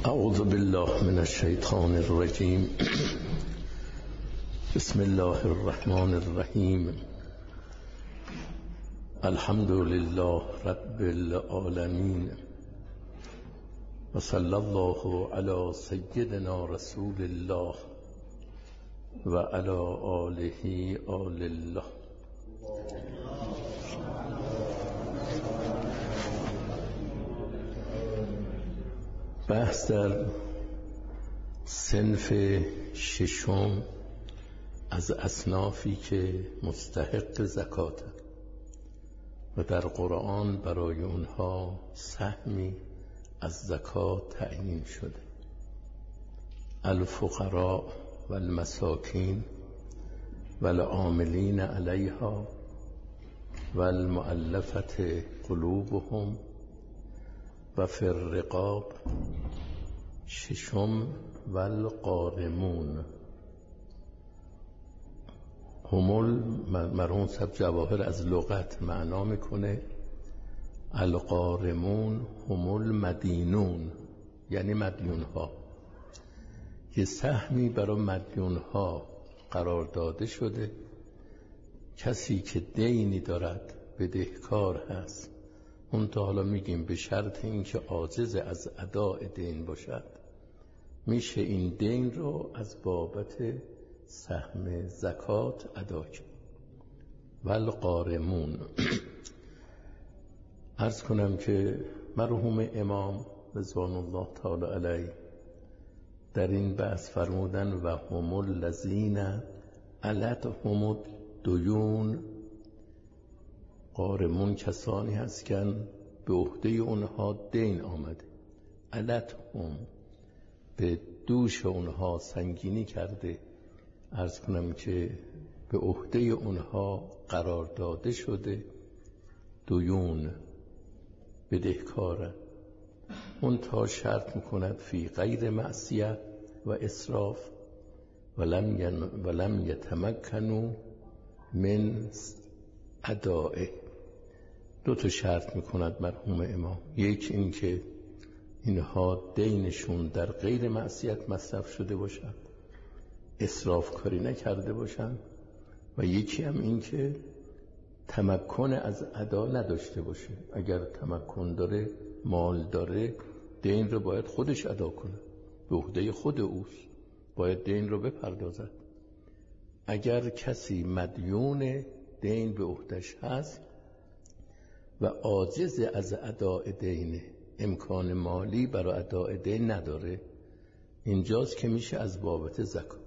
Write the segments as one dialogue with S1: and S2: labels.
S1: اعوذ بالله من الشیطان الرجیم. بسم الله الرحمن الرحیم. الحمد لله رب العالمین و صلی الله علی سیدنا رسول الله و علی آله آل الله. بحث در صنف ششم از اصنافی که مستحق زکات و در قرآن برای اونها سهمی از زکات تعیین شده: الفقراء و المساکین و العاملین علیها و المؤلفة قلوبهم و فی الرقاب. ششم و الغارمون. مرحوم صاحب جواهر از لغت معنا میکنه الغارمون هم المدینون، یعنی مدیون ها. یه سهمی برای مدیون ها قرار داده شده. کسی که دینی دارد، بدهکار هست، اون تا حالا میگیم به شرط اینکه عاجز از اداء دین باشد، میشه این دین رو از بابت سهم زکات ادا کرد. والغارمون. عرض کنم که مرحوم امام رضوان الله تعالی علیه در این بحث فرمودن و هم الذین علتهم الدیون. غارمون کسانی هست که به عهده اونها دین آمده، علتهم به دوش اونها سنگینی کرده. عرض کنم که به عهده اونها قرار داده شده دیون، بدهکارن. اون تا شرط میکند فی غیر معصیه و اسراف ولم یتمکنوا من ادائه. دو تا شرط میکند مرحوم امام. یک این که اینها دینشون در غیر معصیت مصرف شده باشد، اسراف کاری نکرده باشن، و یکی هم این که تمکن از ادا نداشته باشه. اگر تمکن داره، مال داره، دین رو باید خودش ادا کنه، به عهده خود اوست، باید دین رو بپردازد. اگر کسی مدیون دین به عهدش هست و عاجز از اداء دین، امکان مالی برای اداء دین نداره، اینجاست که میشه از بابت زکات.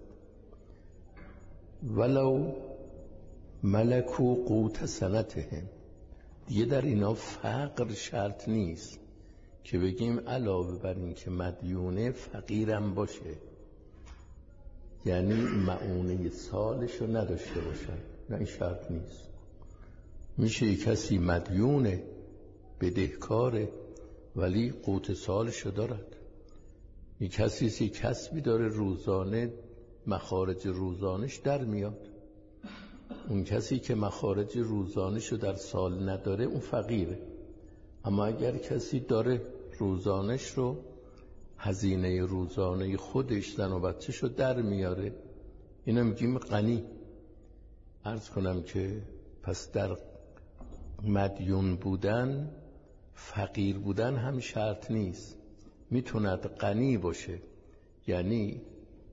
S1: ولو ملکو قوت سنتهم. دیگه در اینا فقر شرط نیست که بگیم علاوه بر این که مدیونه فقیرم باشه، یعنی معونه سالشو نداشته باشن. نه، این شرط نیست. میشه کسی مدیونه، بدهکاره، ولی قوت سالشو دارد. یک کسی کسبی داره، روزانه مخارج روزانش در میاد. اون کسی که مخارج روزانشو در سال نداره، اون فقیره. اما اگر کسی داره روزانش رو، هزینه روزانه خودش، زن و بچه‌شو در میاره، اینو میگیم غنی. عرض کنم که پس در مدیون بودن، فقیر بودن هم شرط نیست. میتوند غنی باشه، یعنی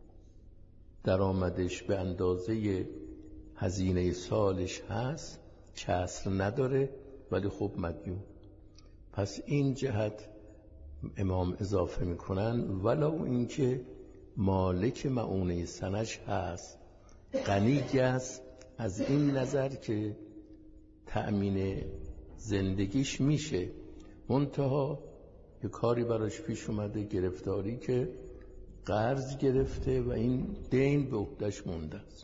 S1: درآمدش به اندازه هزینه سالش هست، کسر نداره، ولی خب مدیون. پس این جهت امام اضافه میکنن ولو اینکه مالک معونه سنش هست، غنی است از این نظر که تأمین زندگیش میشه، منتها یه کاری براش پیش اومده، گرفتاری که قرض گرفته و این دین به عهده‌اش مونده است.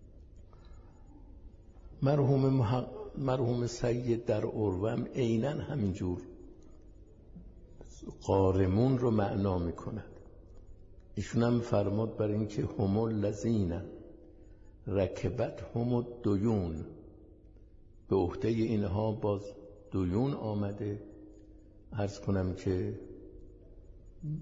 S1: مرحوم سید در اروم عیناً همینجور غارمون رو معنا میکند. ایشون هم فرمود بر این که هم الذین رکبت هم الدیون، به عهده اینها باز دیون آمده. عرض کنم که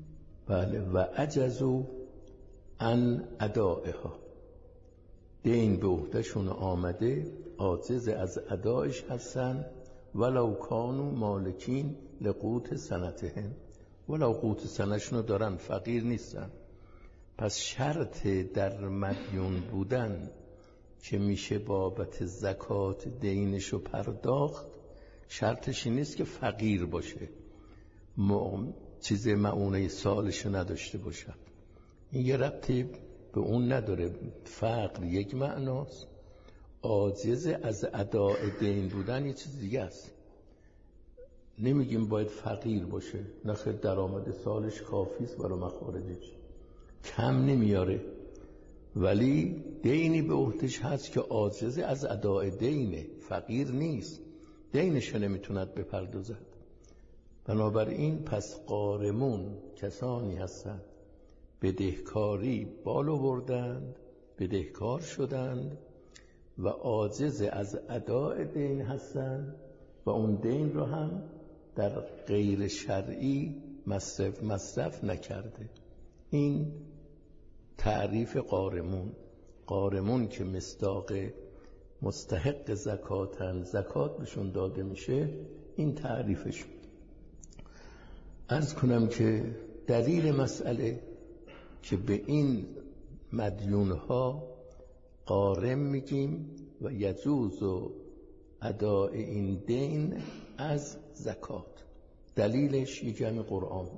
S1: بله. و عجزوا عن ادائها، دین به عهدهشون آمده، عاجز از ادایش هستن. ولو کانوا مالکین لقوت سنتهم، ولو قوت سنتشون دارن، فقیر نیستن. پس شرط در مدیون بودن که میشه بابت زکات دینشو پرداخت، شرطش این نیست که فقیر باشه، چیز معونه سالشو نداشته باشه. این یه ربطی به اون نداره. فقر یک معناست، عاجز از اداء دین بودن یه چیز دیگه است. نمیگیم باید فقیر باشه، نخیر، درآمد سالش کافیست برای مخارجش، کم نمیاره، ولی دینی به عهدهش هست که عاجز از اداء دینه، فقیر نیست، دینش نمیتوند بپردازد. بنابراین پس غارمون کسانی هستند بدهکاری بالو بردند، بدهکار شدند و عاجز از اداء دین هستند و اون دین رو هم در غیر شرعی مصرف نکرده. این تعریف غارمون. غارمون که مصداق مستحق زکاتن، زکات بهشون داده میشه، این تعریفشون. عرض کنم که دلیل مسئله که به این مدیونها غارم میگیم و یجوز و اداء این دین از زکات، دلیلش یه جمع قرآن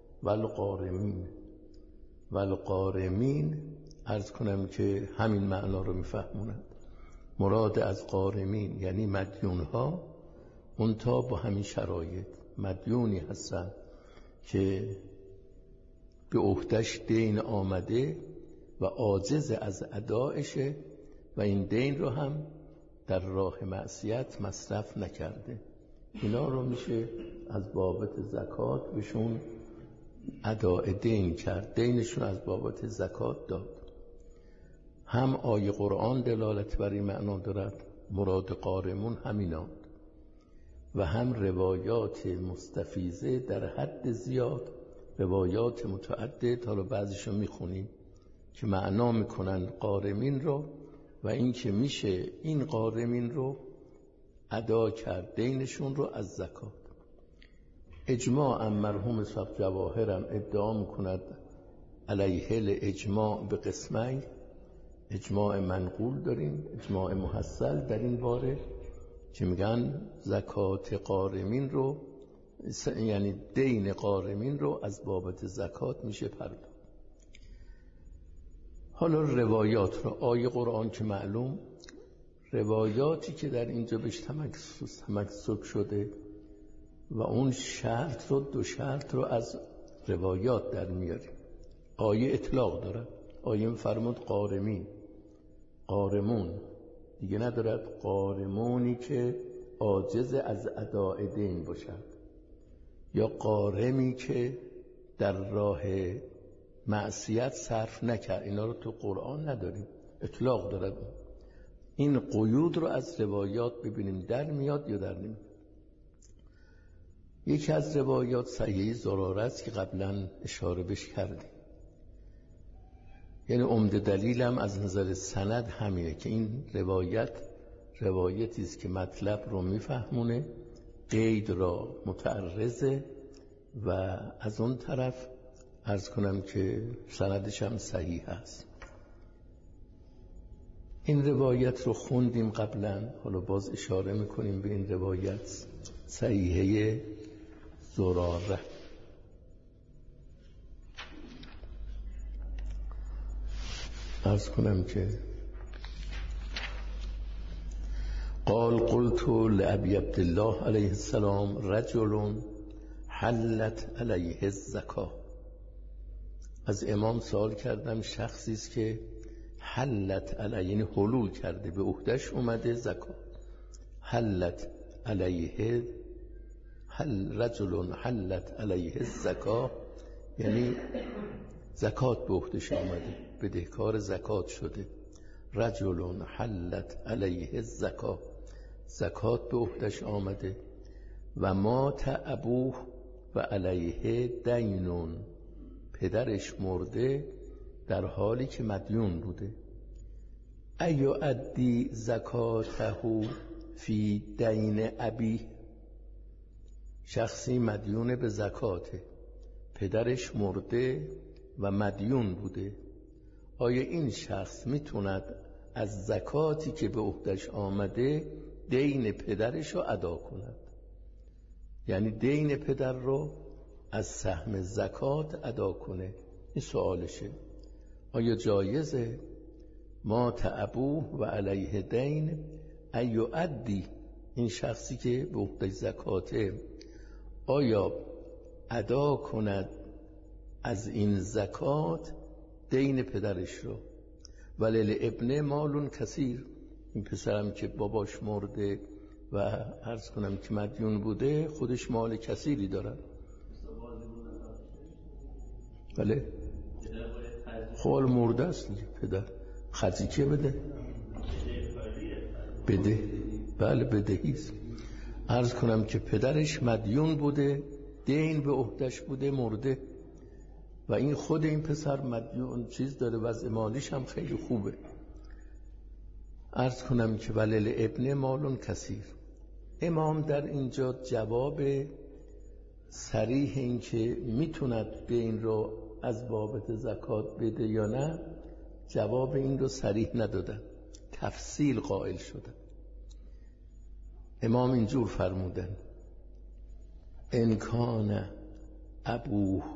S1: والغارمین عرض کنم که همین معنا رو میفهمونند. مراد از غارمین یعنی مدیونها، منتها با همین شرایط. مدیونی هستن که به عهده‌اش دین آمده و عاجز از ادایشه و این دین رو هم در راه معصیت مصرف نکرده. اینا رو میشه از بابت زکات بهشون اداء دین کرد، دینشون از بابت زکات داد. هم آیه قرآن دلالت بر این معنا دارد، مراد غارمون همیناند، و هم روایات مستفیضه در حد زیاد، روایات متعدد، حالا بعضیشو میخونیم که معنا میکنن غارمین رو و این که میشه این غارمین رو ادا کرد، دینشون رو از زکات. اجماع مرحوم صاحب جواهرم ادعا میکند علیه الاجماع به قسمین، اجماع منقول داریم، اجماع محصل در این باره که میگن زکات غارمین رو، یعنی دین غارمین رو از بابت زکات میشه پرداخت. حالا روایات رو، آیه قرآن که معلوم، روایاتی که در اینجا بهش تمسک شده و اون شرط رو، دو شرط رو از روایات در میاریم. آیه اطلاق داره، آیه فرمود غارمون دیگه ندارد، غارمونی که عاجز از اداء دین باشد، یا غارمی که در راه معصیت صرف نکرد. اینا رو تو قرآن نداریم، اطلاق دارد. این قیود رو از روایات ببینیم در میاد یا در نمیاد. یکی از روایات صحیح زراره است که قبلا اشاره بهش کردیم، یعنی عمده دلیلم از نظر سند همینه که این روایتی است که مطلب رو میفهمونه، قید را متعرضه و از اون طرف عرض کنم که سندش هم صحیح است. این روایت رو خوندیم قبلا، حالا باز اشاره میکنیم به این روایت صحیحه زراره. عرض کنم که قلت لأبی عبدالله علیه السلام رجل حلت علیه الزکاه. از امام سوال کردم، شخصی است که حلت علیه، یعنی حلول کرده، به عهده‌اش اومده زکات. حلت علیه، رجل حلت علیه الزکاه یعنی زکات به عهده‌اش آمده، بدهکار زکات شده. رجل حلت علیه الزکاه، زکات به عهده‌اش آمده. و مات ابوه و علیه دینون، پدرش مرده در حالی که مدیون بوده. ایؤدی زکاته فی دین ابی، شخصی مدیون به زکاته، پدرش مرده و مدیون بوده، آیا این شخص میتوند از زکاتی که به عهدش آمده دین پدرش رو ادا کند؟ یعنی دین پدر رو از سهم زکات ادا کنه. این سوالشه، آیا جایزه مات ابوه و علیه دین ایؤدی، این شخصی که به عهدش زکاته آیا ادا کند از این زکات دین پدرش رو؟ ولی ابن مالون کثیر، این پسرم که باباش مرده و عرض کنم که مدیون بوده خودش مال کثیری داره. بله خال مرده است پدر، خرجی بده؟ بده، بله بدهیست. عرض کنم که پدرش مدیون بوده، دین به عهدش بوده، مرده و این خود این پسر مدیون چیز داره، وضع مالیش هم خیلی خوبه. عرض کنم که ولل ابن مالون کثیر. امام در اینجا جواب صریح این که میتوند دین رو از بابت زکات بده یا نه، جواب این رو صریح ندادن، تفصیل قائل شدن. امام اینجور فرمودن ان کان ابوه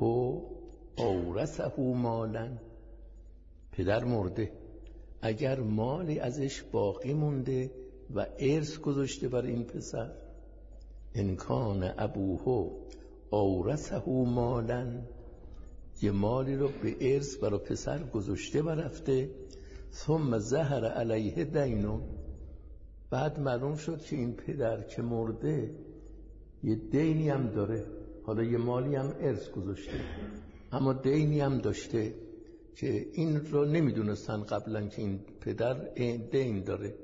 S1: اورثه مالا، پدر مرده، اگر مالی ازش باقی مونده و ارث گذاشته برای این پسر، ان کان ابوه اورثه مالا، یه مالی رو به ارث برای پسر گذاشته و رفته، ثم ظهر علیه دینون، بعد معلوم شد که این پدر که مرده یه دینی هم داره، حالا یه مالی هم ارث گذاشته اما دینی هم داشته که این رو نمیدونستن قبلا که این پدر دین داره.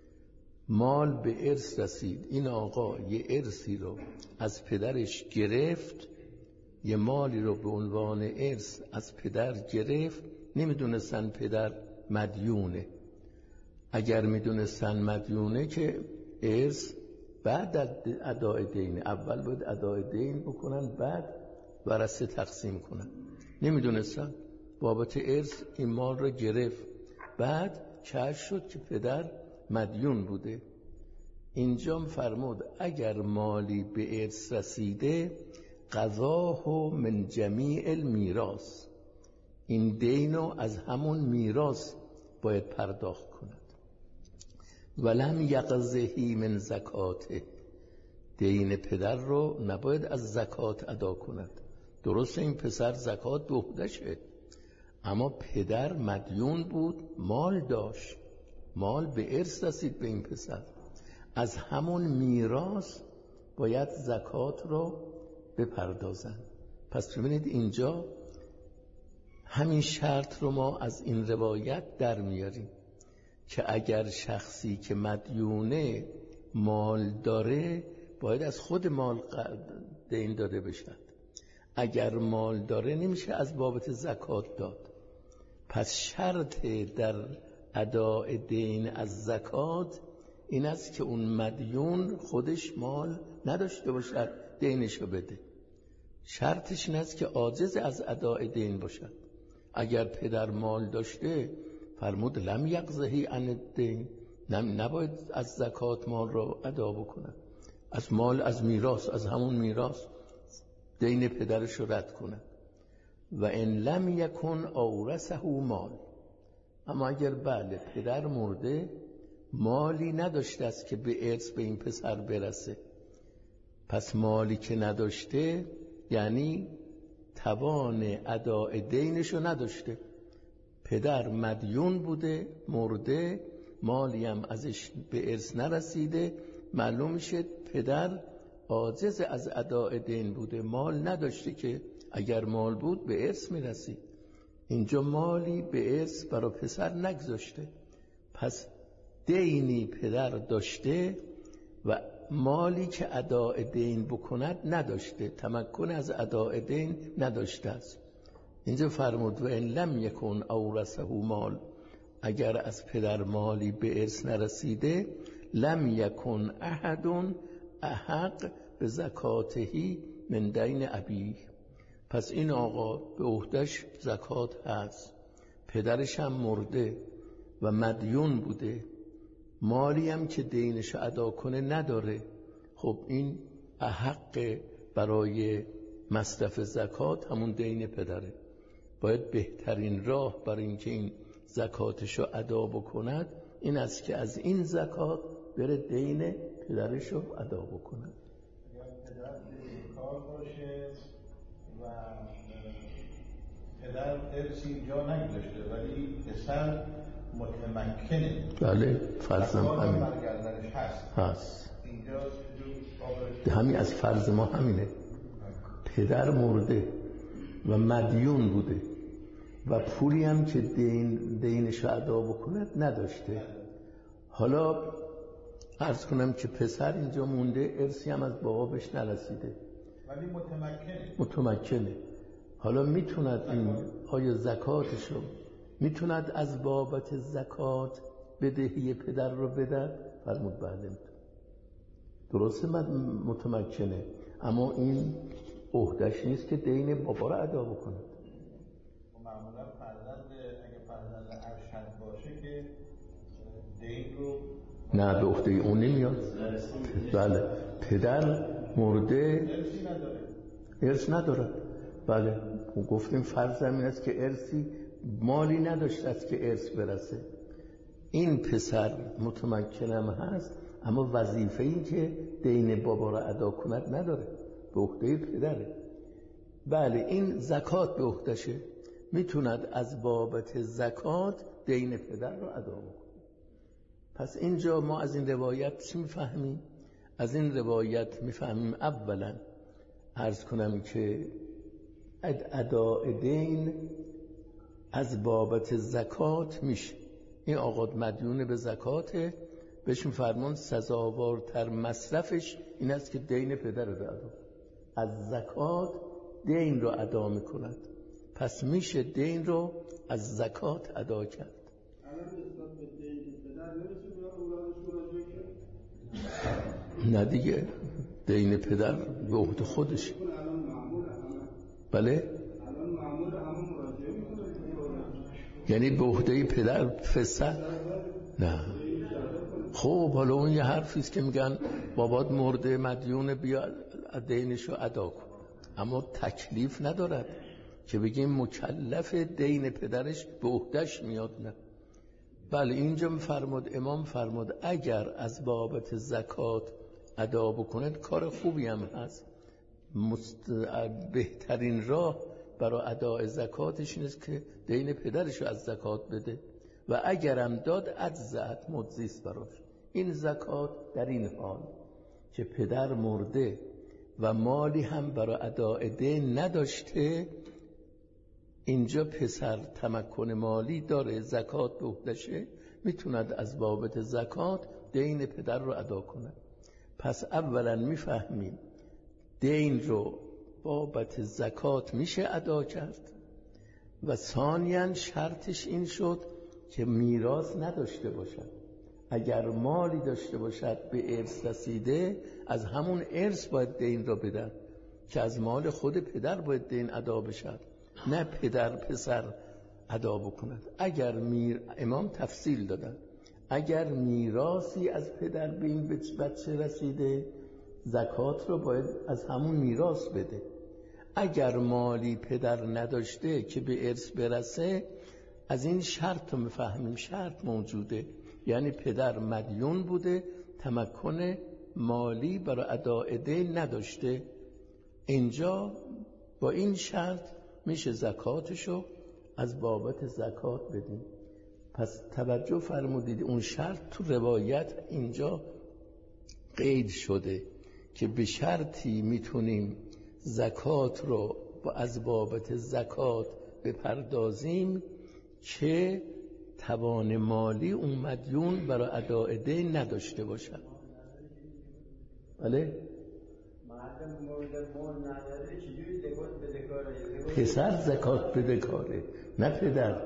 S1: مال به ارث رسید، این آقا یه ارثی رو از پدرش گرفت، یه مالی رو به عنوان ارث از پدر گرفت، نمیدونستن پدر مدیونه. اگر میدونستن مدیونه که ارث بعد ادای دین، اول باید ادای دین بکنن بعد ورثه تقسیم کنن، نمیدونستن. بابت ارث این مال رو گرفت، بعد کشف شد که پدر مدیون بوده. اینجا فرمود اگر مالی به ارث رسیده قضاه من جمیع المیراث، این دینو از همون میراث باید پرداخت کند. ولم یقضه من زکاته، دین پدر رو نباید از زکات ادا کند. درسته این پسر زکات به عهدشه، اما پدر مدیون بود، مال داشت، مال به ارث رسید به این پسر، از همون میراث باید زکات رو بپردازن. پس ببینید اینجا همین شرط رو ما از این روایت در میاریم که اگر شخصی که مدیونه مال داره باید از خود مال دین داده بشد، اگر مال داره نمیشه از بابت زکات داد. پس شرط در اداء دین از زکات این است که اون مدیون خودش مال نداشته باشد دینشو بده، شرطش این است که عاجز از اداء دین باشد. اگر پدر مال داشته فرمود لم یقضه عن الدین، نباید از زکات مال رو ادا بکنه، از مال، از میراث، از همون میراث دین پدرش رو رد کنه. و ان لم یکن اورثه مال، اما اگر بله پدر مرده مالی نداشته است که به ارث به این پسر برسه، پس مالی که نداشته یعنی توان اداء دینشو نداشته، پدر مدیون بوده مرده، مالی هم ازش به ارث نرسیده، معلوم میشه پدر عاجز از اداء دین بوده، مال نداشته که اگر مال بود به ارث میرسید. اینجا مالی به ارث برای پسر نگذاشته، پس دینی پدر داشته و مالی که اداء دین بکند نداشته، تمکن از اداء دین نداشته است. اینجا فرمود و ان لم یکن اورثه مال، اگر از پدر مالی به ارث نرسیده، لم یکن احد احق به زکاتهی من دین ابیه، پس این آقا به عهده‌اش زکات هست، پدرش هم مرده و مدیون بوده، مالی هم که دینش ادا کنه نداره. خب این احق برای مصرف زکات همون دین پدره، باید بهترین راه برای اینکه این زکاتشو ادا بکند این است که از این زکات بره دین پدرشو ادا بکند.
S2: اگر پدر کار باشه و پدر ارثی جا نگذاشته ولی پسر متمکنه،
S1: بله فرضم همین
S2: هست. اینجا
S1: همین از فرض ما همینه، پدر مرده و مدیون بوده و پولی هم که دینش ادا بکند نداشته. حالا عرض کنم که پسر اینجا مونده، ارثی هم از بابا بهش نرسیده
S2: ولی
S1: متمکنه. حالا میتوند این آیا زکاتشو میتوند از بابت زکات بدهی پدر رو بدن؟ فرمود بله درسته متمکنه، اما این عهده‌اش نیست که دین بابا رو ادا بکنه.
S2: معمولا فرزند اگه فرزند ارشد باشه که دین رو
S1: نه به عهده اون نمیاد. بله پدر مرده ارث نداره. بله گفتیم فرض این است که ارثی مالی نداشته است که ارث برسه. این پسر متمکنم هست اما وظیفه‌ای که دین بابا را ادا کند نداره، به عهده پدره. بله این زکات به عهده‌شه، میتوند از بابت زکات دین پدر را ادا بکنه. پس اینجا ما از این روایت چی میفهمیم؟ از این روایت میفهمیم اولا عرض کنم که اداء دین از بابت زکات میشه. این آقا مدیون به زکاته، بهش فرمان سزاوارتر مصرفش این است که دین پدر رو ادا، از زکات دین رو ادا میکند، پس میشه دین رو از زکات ادا کرد. نه دیگه دین پدر به عهده خودش. بله یعنی به عهده پدر پسر نه. خب حالا اون یه حرفیست که میگن بابات مرده مدیون بیا دینشو ادا کن، اما تکلیف ندارد که بگیم مکلف دین پدرش به عهده‌اش میاد. نه بله اینجا فرمود امام فرمود اگر از بابت زکات ادا بکند کار خوبی هم هست، بهترین راه برای اداء زکاتش اینست که دین پدرشو از زکات بده و اگرم داد اجزأت مجزیست براش. این زکات در این حال که پدر مرده و مالی هم برای اداء دین نداشته، اینجا پسر تمکن مالی داره، زکات به عهده‌شه، میتوند از بابت زکات دین پدر رو ادا کنه. پس اولا میفهمیم دین رو بابت زکات میشه ادا کرد و ثانیاً شرطش این شد که میراث نداشته باشد. اگر مالی داشته باشد به ارث رسیده، از همون ارث باید دین رو بدن که از مال خود پدر باید دین ادا بشد، نه پدر پسر ادا بکند. اگر امام تفصیل دادن اگر میراثی از پدر به این بچه رسیده، زکات رو باید از همون میراث بده. اگر مالی پدر نداشته که به ارث برسه، از این شرط رو میفهمیم شرط موجوده، یعنی پدر مدیون بوده، تمکن مالی برای اداء دین نداشته، اینجا با این شرط میشه زکاتشو از بابت زکات بدیم. پس توجه فرمودید اون شرط تو روایت اینجا قید شده که به شرطی میتونیم زکات رو از بابت زکات بپردازیم که توان مالی اون مدیون برای اداء دین نداشته باشد. بله؟ پسر زکات بدهکاره نه پدر.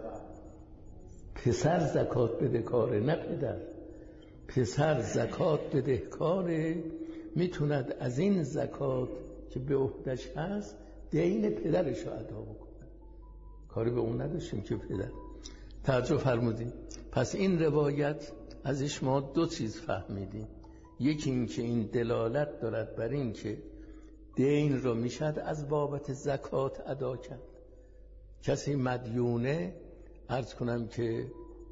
S1: پسر زکات بدهکاره نه پدر. پسر زکات بدهکاره، میتوند از این زکات که به عهدش هست دین پدرش رو ادا بکنه. کاری به اون نداشتیم که پدر. توجه فرمودیم. پس این روایت ازش ما دو چیز فهمیدیم. یکی این که این دلالت دارد بر این که دین رو میشد از بابت زکات ادا کرد. کسی مدیونه عرض کنم که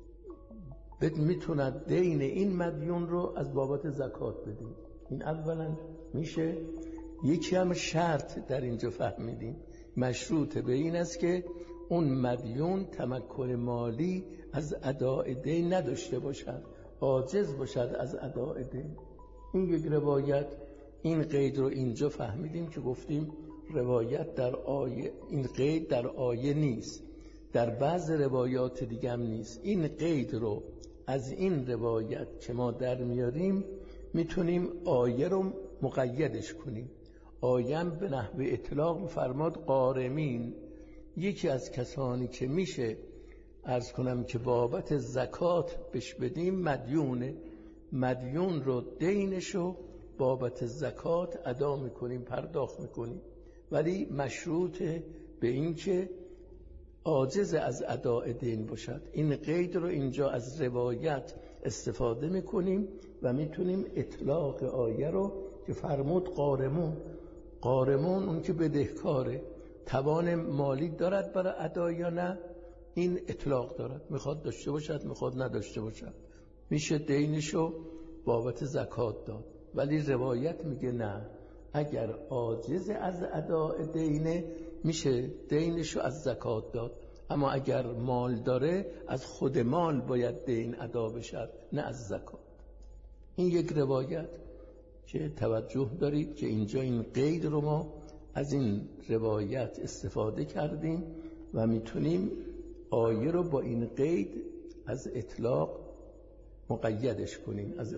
S1: میتوند دین این مدیون رو از بابت زکات بدیم. این اولا میشه. یکی هم شرط در اینجا فهمیدیم مشروط به این است که اون مدیون تمکن مالی از اداء دین نداشته باشد، عاجز باشد از اداء دین. این یک روایت. این قید رو اینجا فهمیدیم که گفتیم روایت در آیه، این قید در آیه نیست، در بعض روایات دیگه هم نیست. این قید رو از این روایت که ما در میاریم میتونیم آیه رو مقیدش کنیم. آیه به نحو اطلاق فرماد قارمین، یکی از کسانی که میشه عرض کنم که بابت زکات بش بدیم مدیونه. مدیون رو دینشو بابت زکات ادا میکنیم، پرداخت میکنیم، ولی مشروط به این که عاجز از اداء دین باشد. این قید رو اینجا از روایت استفاده میکنیم و میتونیم اطلاق آیه رو که فرمود قارمون. قارمون اون که بدهکاره، توان مالی دارد برای ادا یا نه، این اطلاق دارد، میخواد داشته باشد میخواد نداشته باشد، میشه دینشو بابت زکات داد. ولی روایت میگه نه، اگر عاجز از اداء دینه میشه دینشو از زکات داد، اما اگر مال داره از خود مال باید دین ادا بشد نه از زکات. این یک روایت که توجه دارید که اینجا این قید رو ما از این روایت استفاده کردیم و میتونیم آیه رو با این قید از اطلاق مقیدش کنیم. از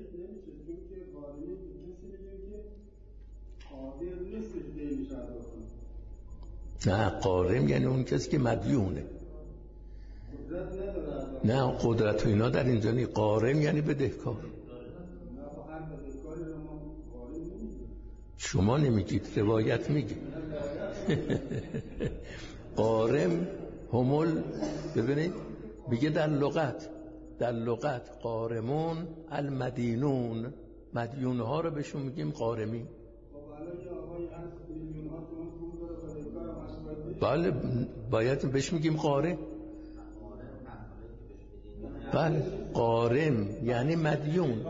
S1: نه، قارم یعنی اون کسی که مدیونه. نه قدرت و اینا در اینجا نیست. قارم یعنی بدهکار. شما نمیگید، روایت میگه. قارم همول، ببینید میگه در لغت قارمون المدینون، مدیونها رو بهشون میگیم قارمین. بله باید بهش میگیم قارم. بله قارم یعنی مدیون.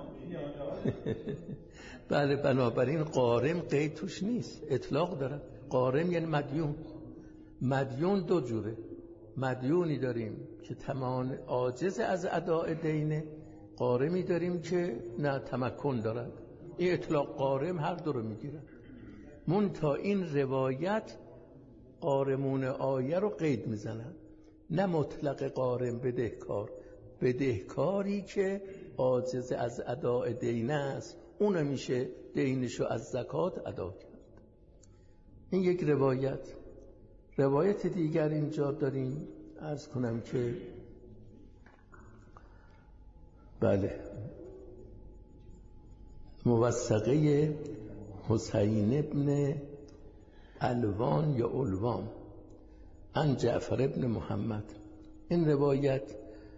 S1: بله بنابراین قارم قید توش نیست، اطلاق داره. قارم یعنی مدیون. مدیون دو جوره. مدیونی داریم که تمام عاجز از اداء دینه، قارمی داریم که نه تمکن دارد. این اطلاق قارم هر دو رو میگیره. منتها این روایت قارمون آیه رو قید میزنن، نه مطلق قارم بدهکار. بدهکاری که عاجز از اداء دینه است اون میشه دینشو از زکات ادا کرد. این یک روایت. روایت دیگر اینجا داریم، عرض کنم که بله موثقه حسین ابن الوان یا الوان عن جعفر ابن محمد. این روایت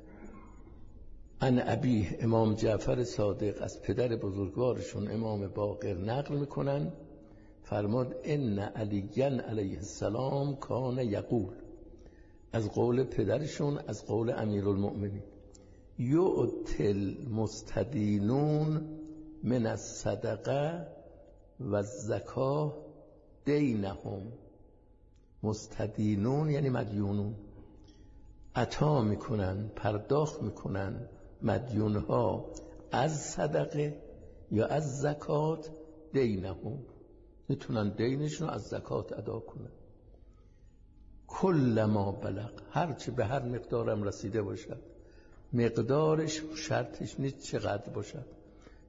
S1: عن ابی امام جعفر صادق از پدر بزرگوارشون امام باقر نقل میکنن، فرماد ان علی علیه السلام کان یقول، از قول پدرشون از قول امیرالمؤمنین، یؤتل مستدینون من الصدقه و الزکاه دینهم. مستدینون یعنی مدیونون، عطا میکنن، پرداخت میکنن مدیونها از صدقه یا از زکات دینهم، میتونن دینشون از زکات ادا کنن. کل ما بلغ، هرچه به هر مقدارم رسیده باشد. مقدارش شرطش نیست چقدر باشد،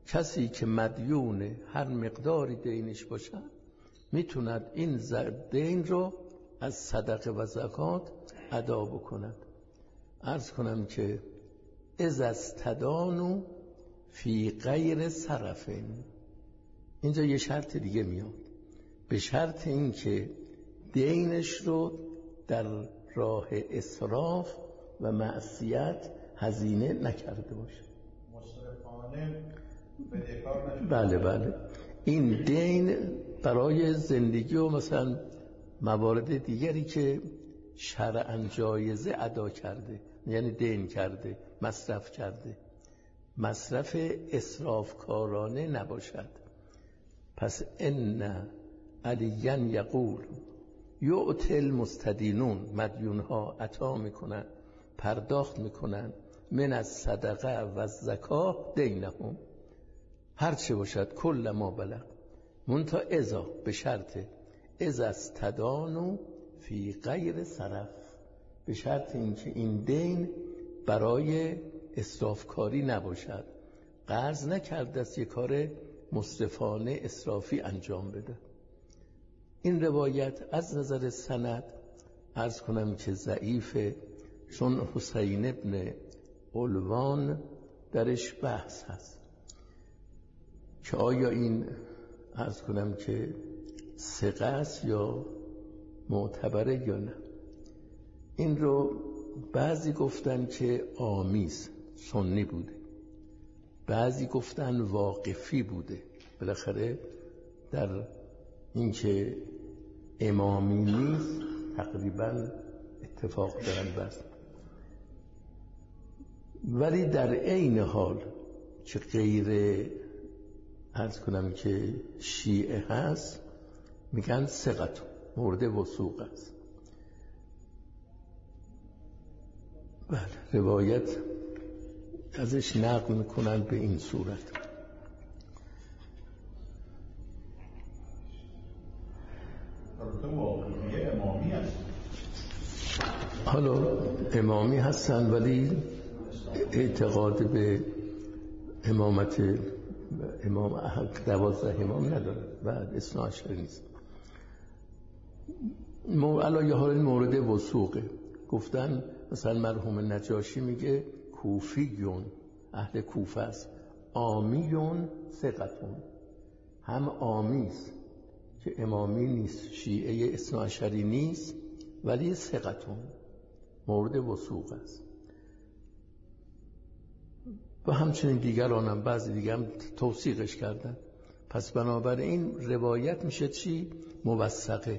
S1: کسی که مدیون هر مقداری دینش باشد میتوند این دین رو از صدقه و زکات ادا بکند. عرض کنم که اذا استدانوا فی غیر صرف، اینجا یه شرط دیگه میاد، به شرط این که دینش رو در راه اسراف و معصیت هزینه نکرده باشه.
S2: مصرفانه بدهکار نشه.
S1: بله این دین برای زندگی و مثلا موارد دیگری که شرعاً جایزه ادا کرده، یعنی دین کرده، مصرف کرده، مصرف اسرافکارانه نباشد. پس ان علیاً یقول یؤتی المستدینون، مدیونها عطا میکنن، پرداخت میکنن، من از صدقه و زکاه دینهم، هر چه باشد، کل ما بلغ، منتها ازا، به شرط اذا استدانوا فی غیر صرف، به شرط اینکه این دین برای اسرافکاری نباشد، قرض نکرده است یک کار مسرفانه اسرافی انجام بده. این روایت از نظر سند عرض کنم که ضعیفه، چون حسین ابن علوان درش بحث هست که آیا این عرض کنم که ثقه است یا معتبره یا نه. این رو بعضی گفتن که آمیز سنی بوده، بعضی گفتن واقفی بوده، بالاخره در این که امامی نیست تقریبا اتفاق دارن بس. ولی در عین حال که غیر عرض کنم که شیعه هست میگن ثقت، مورد وثوق است. بله، روایت ازش نقل میکنن به این صورت.
S2: امامی هست.
S1: حالا امامی هستن ولی اعتقاد به امامت امام 12 امام نداره، بعد اثنا عشر نیست. علی حال مورد وثوقه. گفتن مثلا مرحوم نجاشی میگه کوفیون، اهل کوفه است، آمیون ثقتون، هم آمیست که امامی نیست، شیعه اثنا عشری نیست، ولی ثقتون مورد وثوق است. و همچنین دیگرانم بعضی دیگه هم توثیقش کردن. پس بنابراین روایت میشه چی؟ موثقه.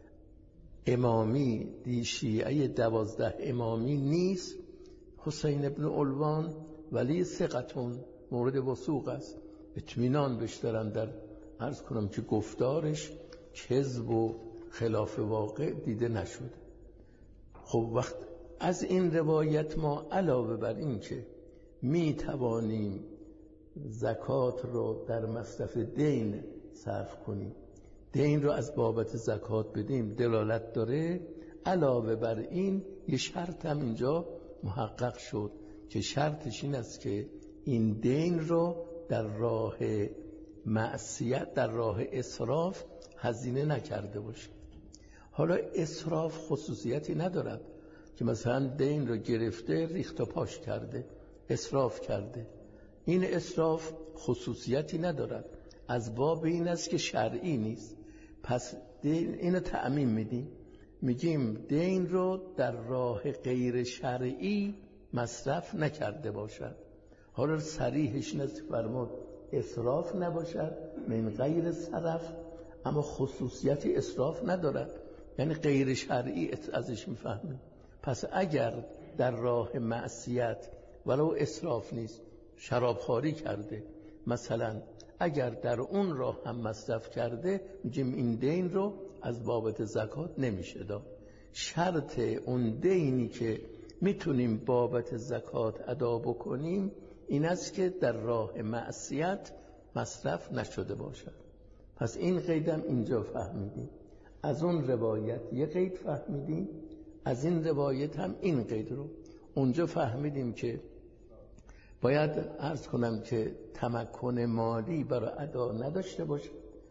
S1: امامی دی شیعه 12 امامی نیست حسین ابن علوان، ولی ثقتون مورد وثوق است، اطمینان بهش دارن، در عرض کنم که گفتارش کذب و خلاف واقع دیده نشده. خب وقت از این روایت ما علاوه بر این که می توانیم زکات رو در مصرف دین صرف کنیم، دین رو از بابت زکات بدیم، دلالت داره. علاوه بر این یه شرط هم اینجا محقق شد که شرطش این است که این دین رو در راه معصیت، در راه اسراف هزینه نکرده باشه. حالا اسراف خصوصیتی ندارد که مثلا دین رو گرفته ریخت و پاش کرده، اسراف کرده. این اسراف خصوصیتی ندارد، از باب این است که شرعی نیست. پس اینو تعمیم میدیم، میگیم دین رو در راه غیر شرعی مصرف نکرده باشد. حالا صریحش نست فرمود اسراف نباشد من غیر صرف، اما خصوصیتی اسراف ندارد، یعنی غیر شرعی ازش میفهمیم. پس اگر در راه معصیت ولو اسراف نیست، شرابخواری کرده مثلا، اگر در اون راه هم مصرف کرده، میگیم این دین رو از بابت زکات نمیشه داد. شرط اون دینی که میتونیم بابت زکات ادا بکنیم این است که در راه معصیت مصرف نشده باشد. پس این قیدم اینجا فهمیدیم، از اون روایت یه قید فهمیدیم، از این روایت هم این قید رو اونجا فهمیدیم که باید عرض کنم که تمکن مالی برای ادا نداشته باشه.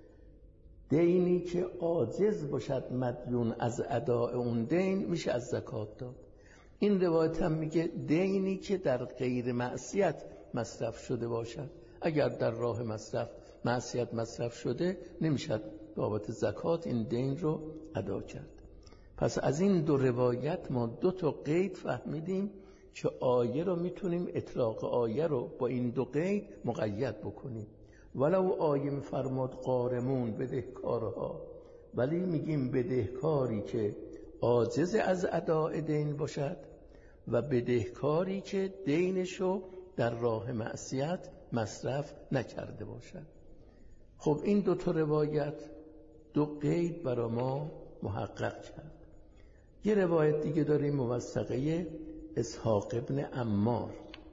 S1: دینی که عاجز باشد مدیون از اداء اون دین میشه از زکات داد. این روایت هم میگه دینی که در غیر معصیت مصرف شده باشد، اگر در راه معصیت مصرف شده نمیشد بابت زکات این دین رو ادا کرد. پس از این دو روایت ما دو تا قید فهمیدیم که آیه رو میتونیم اطلاق آیه رو با این دو قید مقید بکنیم. ولو آیه میفرماد قارمون بدهکارها، ولی میگیم بدهکاری که عاجز از اداء دین باشد و بدهکاری که دینشو در راه معصیت مصرف نکرده باشد. خب این دو تا روایت دو قید برای ما محقق کرد. یه روایت دیگه داریم موثقه اسحاق ابن عمار.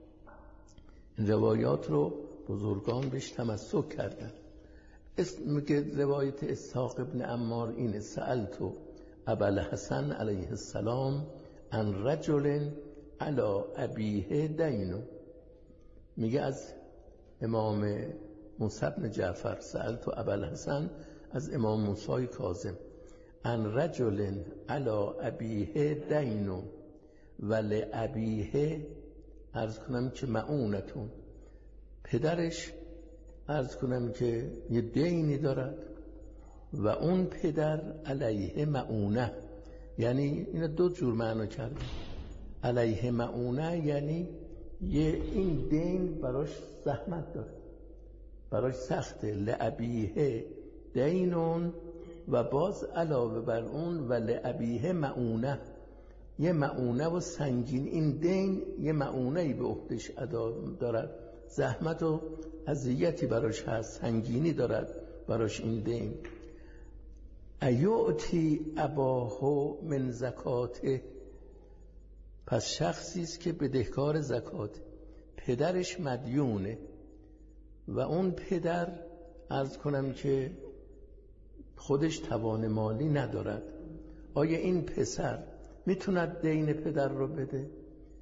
S1: این روایات رو بزرگان بهش تمسک کردن. میگه روایت اسحاق ابن عمار اینه: سألت ابوالحسن علیه السلام عن رجل علی ابیه دین. میگه از امام موسی بن جعفر، سألت ابوالحسن از امام موسی کاظم، عن رجل علی ابیه دین ولی ابیه عرض کنم که معونتون، پدرش عرض کنم که یه دینی دارد و اون پدر علیه معونه. یعنی اینا دو جور معنا کرده. علیه معونه یعنی این دین براش زحمت داره، براش سخته. لعبیه دینون و باز علاوه بر اون و لعبیه معونه، یه معونه و سنگین. این دین یه معونه‌ای به عهدش ادا دارد، زحمت و اذیتی براش هست، سنگینی دارد براش این دین. ایوتی اباهو من زکاته، پس شخصی است که بدهکار زکات، پدرش مدیونه و اون پدر عرض کنم که خودش توان مالی ندارد. آیا این پسر میتوند دین پدر رو بده؟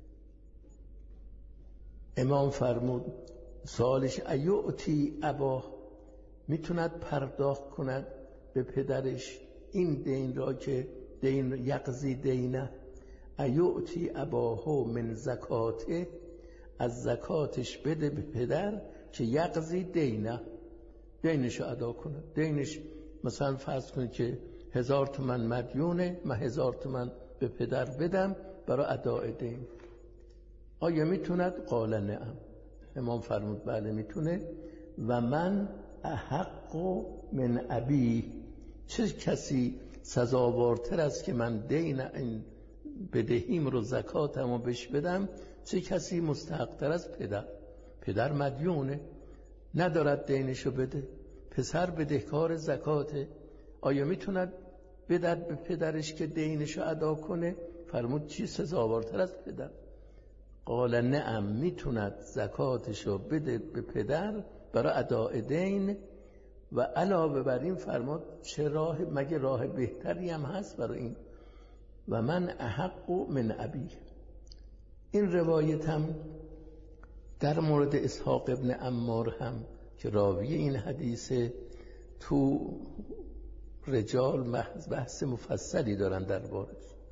S1: امام فرمود سوالش ایوتی اباه، میتوند پرداخت کند به پدرش این دین را که دین یقضی دینه. ایوتی اباهو من زکاته، از زکاتش بده به پدر که یقضی دینه، دینش ادا کنه. دینش مثلا فرض کنید که 1000 تومان مدیونه، من 1000 تومان به پدر بدم برای اداء دین. آیا میتوند؟ قال نعم. امام فرمود بله میتونه. و من احق من ابی، چه کسی سزاوارتر است که من دین این بدهیم رو زکاتمو بهش بدم، چه کسی مستحقتر از پدر مدیونه، ندارد دینشو بده، پسر بدهکار زکاته. آیا میتوند بدد به پدرش که دینشو ادا کنه؟ فرمود چی سزاوارتر از پدر؟ قال نعم، میتوند زکاتشو بده به پدر برای اداء دین. و علاوه بر این فرمود چه راه، مگه راه بهتری هم هست برای این؟ و من احق من ابی. این روایت هم در مورد اسحاق ابن عمار هم که راوی این حدیثه، تو رجال بحث مفصلی دارن دربارش.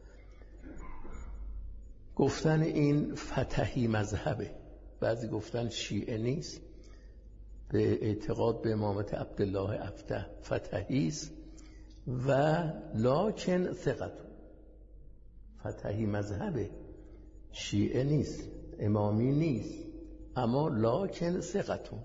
S1: گفتن این فتحی مذهبه، بعضی گفتن شیعه نیست، به اعتقاد به امامت عبدالله افتح فتحی است و لکن ثقت. فتحی مذهبه، شیعه نیست، امامی نیست، اما لکن ثقتون.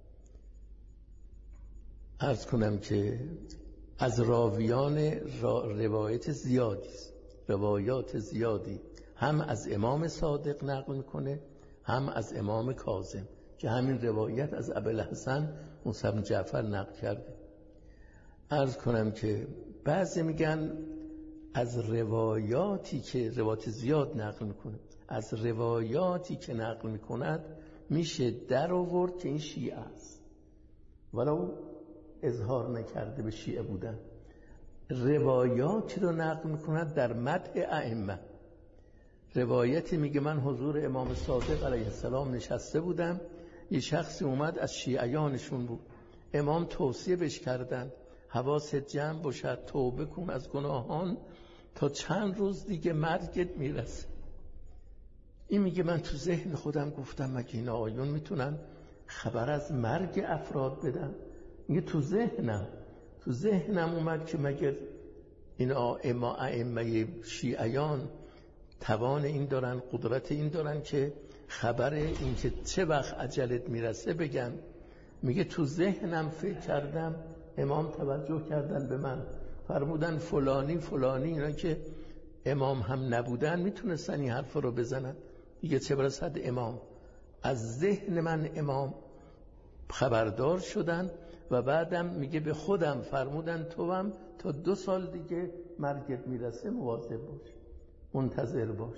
S1: عرض کنم که از راویان روایت زیادی است، روایات زیادی، هم از امام صادق نقل میکنه هم از امام کاظم، که همین روایت از ابوالحسن موسی بن جعفر نقل کرده. عرض کنم که بعضی میگن از روایاتی که روایت زیاد نقل میکنه، از روایاتی که نقل میکند میشه در آورد که این شیعه است، ولو اظهار نکرده به شیعه بودن. روایاتی رو نقل میکند در مدح ائمه، روایتی میگه من حضور امام صادق علیه السلام نشسته بودم، یه شخصی اومد از شیعیانشون بود، امام توصیه بهش کردن حواست جمع باشد، توبه کن از گناهان تا چند روز دیگه مرگت میرسه. این میگه من تو ذهن خودم گفتم مگه این آیون میتونن خبر از مرگ افراد بدن؟ میگه تو ذهنم اومد که مگر این ائمه شیعیان توان این دارن، قدرت این دارن که خبر این که چه وقت اجلت میرسه بگن. میگه تو ذهنم فکر کردم، امام توجه کردن به من، فرمودن فلانی اینا که امام هم نبودن میتونستن این حرف رو بزنن، دیگه چه برسد امام. از ذهن من امام خبردار شدن و بعدم میگه به خودم فرمودن تو هم تا 2 سال دیگه مرگت میرسه مواظب باش، منتظر باش.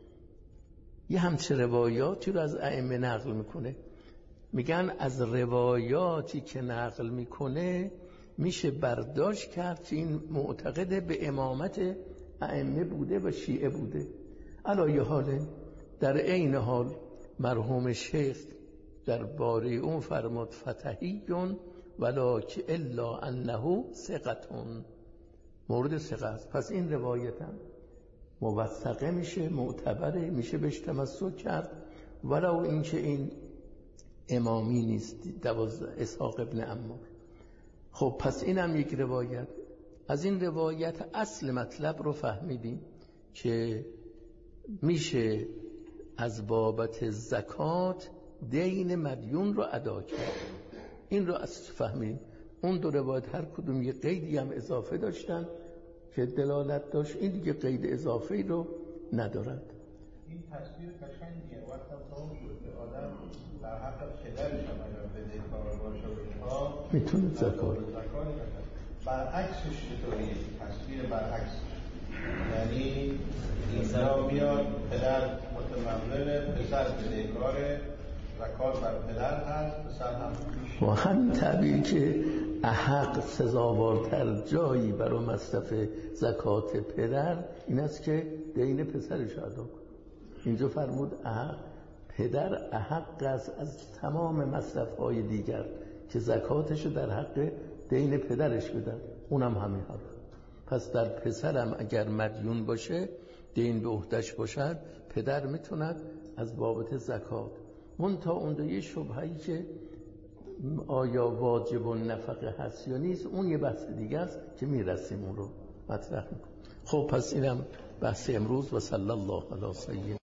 S1: یه همچه روایاتی رو از ائمه نقل میکنه. میگن از روایاتی که نقل میکنه میشه برداشت کرد که این معتقد به امامت ائمه بوده و شیعه بوده. علایه حال در عین حال مرحوم شیخ در باره اون فرمود فتحیون ولکن الا انه ثقتون، مورد ثقه است. پس این روایت هم موثقه میشه، معتبره، میشه بهش تمسک کرد ولو اینکه این امامی نیست، اسحاق ابن عمار. خب پس اینم یک روایت. از این روایت اصل مطلب رو فهمیدیم که میشه از بابت زکات دین مدیون رو ادا کرد. این رو از فهمیدیم. اون 2 روایت هر کدوم یه قیدی هم اضافه داشتن که دلالت داشت، این دیگه قید اضافه‌ای رو ندارد.
S2: این تصویر قشنگیه. وقتا تمام شد که آدم در حق پدرش هم اگر بدهکار باشه به‌ها
S1: میتونه زکات
S2: برعکسش چطوریه؟ تصویر برعکسش یعنی اینجا میاد پدر متمول، پسر بدهکاره، زکات بر پدر هست، پسر هم
S1: و همین تعبیر که احق سزاوارتر جایی برای مصرف زکات پدر این است که دین پسرش ادا کنه. اینجا فرمود احق، پدر احق است از تمام مصرف‌های دیگر که زکاتشو در حق دین پدرش بدن، اونم همین حرف. پس در پسرم اگر مدیون باشه، دین به عهده‌اش باشد، پدر میتوند از بابت زکات. منتها اون یه شبهه‌ای که آیا واجب النفقه هست یا نیست، اون یه بحث دیگه است که میرسیم اون رو مطرح میکنیم. خب پس اینم بحث امروز و صلی الله علی سیدنا